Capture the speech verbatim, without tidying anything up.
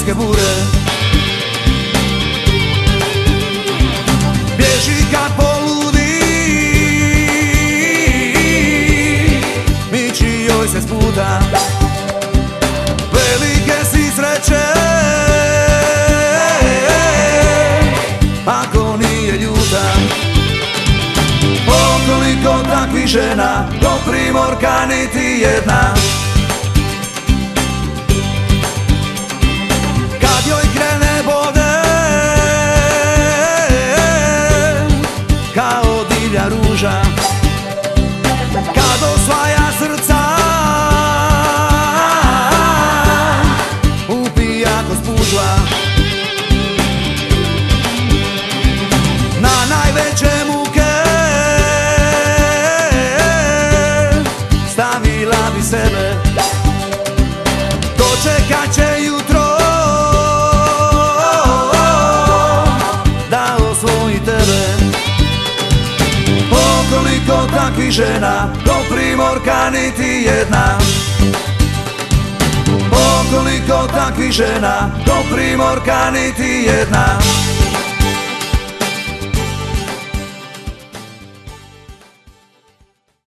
primorske bure. Bježi kad poludi, miči joj se sputa. Velike si sreće ako nije ljuta. Okoliko takvih žena, do Primorka niti jedna. Kad joj krene bode kao divlja ruža, kad osvaja srca upija ko spužva. Na najveće muke stavila bi sebe, dočekat će jutro da osvoji tebe. Okoliko takvih žena, do Primorka niti jedna. Okoliko takvih žena, do Primorka niti jedna.